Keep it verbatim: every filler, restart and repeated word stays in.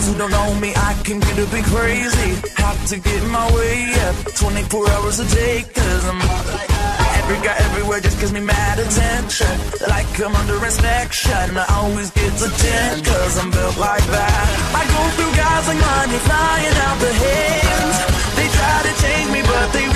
who don't know me, I can get a bit crazy. Have to get my way up twenty-four hours a day, cause I'm every guy everywhere just gives me mad attention. Like I'm under inspection, I always get the ten, cause I'm built like that. I go through guys like money flying out the hands. They try to change me, but they